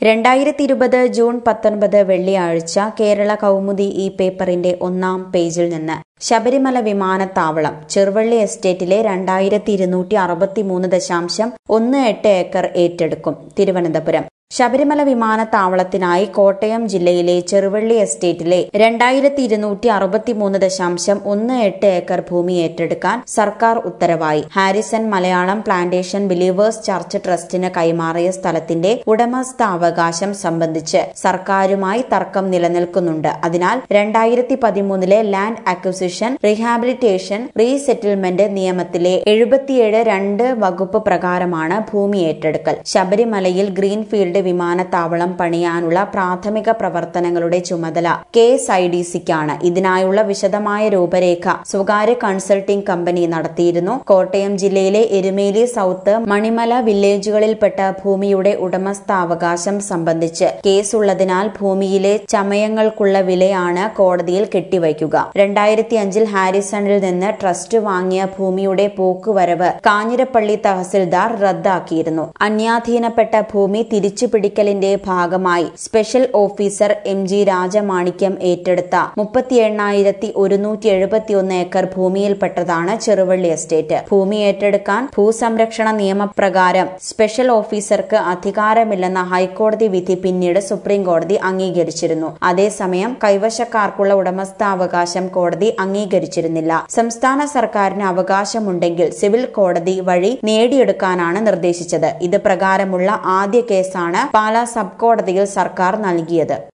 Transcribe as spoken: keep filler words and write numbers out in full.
രണ്ടായിരത്തി ഇരുപത് ജൂൺ പത്തൊൻപത് വെള്ളിയാഴ്ച കേരള കൗമുദി ഈ പേപ്പറിന്റെ ഒന്നാം പേജിൽ നിന്ന് ശബരിമല വിമാനത്താവളം ചെറുവള്ളി എസ്റ്റേറ്റിലെ രണ്ടായിരത്തി ഇരുന്നൂറ്റി അറുപത്തിമൂന്ന് ദശാംശം ഒന്ന് എട്ട് ഏക്കർ ഏറ്റെടുക്കും. തിരുവനന്തപുരം ശബരിമല വിമാനത്താവളത്തിനായി കോട്ടയം ജില്ലയിലെ ചെറുവള്ളി എസ്റ്റേറ്റിലെ രണ്ടായിരത്തി ഇരുന്നൂറ്റി അറുപത്തിമൂന്ന് ദശാംശം ഒന്ന് എട്ട് ഏക്കർ ഭൂമി ഏറ്റെടുക്കാൻ സർക്കാർ ഉത്തരവായി. Harrison Malayalam plantation believers church ട്രസ്റ്റിന് കൈമാറിയ സ്ഥലത്തിന്റെ ഉടമസ്ഥാവകാശം സംബന്ധിച്ച് സർക്കാരുമായി തർക്കം നിലനിൽക്കുന്നുണ്ട്. അതിനാൽ രണ്ടായിരത്തി പതിമൂന്നിലെ ലാൻഡ് അക്വിസിഷൻ റീഹാബിലിറ്റേഷൻ റീസെറ്റിൽമെന്റ് നിയമത്തിലെ എഴുപത്തിയേഴ് രണ്ട് വകുപ്പ് പ്രകാരമാണ് ഭൂമി ഏറ്റെടുക്കൽ. ശബരിമലയിൽ ഗ്രീൻഫീൽഡ് വിമാനത്താവളം പണിയാനുള്ള പ്രാഥമിക പ്രവർത്തനങ്ങളുടെ ചുമതല കെ എസ് ഐ ഡി സിക്കാണ്. ഇതിനായുള്ള വിശദമായ രൂപരേഖ സ്വകാര്യ കൺസൾട്ടിംഗ് കമ്പനി നടത്തിയിരുന്നു. കോട്ടയം ജില്ലയിലെ എരുമേലി സൌത്ത് മണിമല വില്ലേജുകളിൽപ്പെട്ട ഭൂമിയുടെ ഉടമസ്ഥാവകാശം സംബന്ധിച്ച് കേസുള്ളതിനാൽ ഭൂമിയിലെ ചമയങ്ങൾക്കുള്ള വിലയാണ് കോടതിയിൽ കെട്ടിവയ്ക്കുക. രണ്ടായിരത്തി അഞ്ചിൽ ഹാരിസണിൽ നിന്ന് ട്രസ്റ്റ് വാങ്ങിയ ഭൂമിയുടെ പോക്കുവരവ് കാഞ്ഞിരപ്പള്ളി തഹസിൽദാർ റദ്ദാക്കിയിരുന്നു. അന്യാധീനപ്പെട്ട ഭൂമി തിരിച്ചു പിടിക്കലിന്റെ ഭാഗമായി special officer M G Rajamanickam ഏറ്റെടുത്ത മുപ്പത്തി എണ്ണായിരത്തി ഒരുന്നൂറ്റി എഴുപത്തിയൊന്ന് ഏക്കർ ഭൂമിയിൽപ്പെട്ടതാണ് ചെറുവള്ളി എസ്റ്റേറ്റ്. ഭൂമി ഏറ്റെടുക്കാൻ ഭൂസംരക്ഷണ നിയമപ്രകാരം സ്പെഷ്യൽ ഓഫീസർക്ക് അധികാരമില്ലെന്ന ഹൈക്കോടതി വിധി പിന്നീട് സുപ്രീംകോടതി അംഗീകരിച്ചിരുന്നു. അതേസമയം കൈവശക്കാർക്കുള്ള ഉടമസ്ഥാവകാശം കോടതി അംഗീകരിച്ചിരുന്നില്ല. സംസ്ഥാന സർക്കാരിന് അവകാശമുണ്ടെങ്കിൽ സിവിൽ കോടതി വഴി നേടിയെടുക്കാനാണ് നിർദ്ദേശിച്ചത്. ഇത് പ്രകാരമുള്ള ആദ്യ കേസാണ് പാലാ സബ് കോടതിയിൽ സർക്കാർ നൽകിയത്.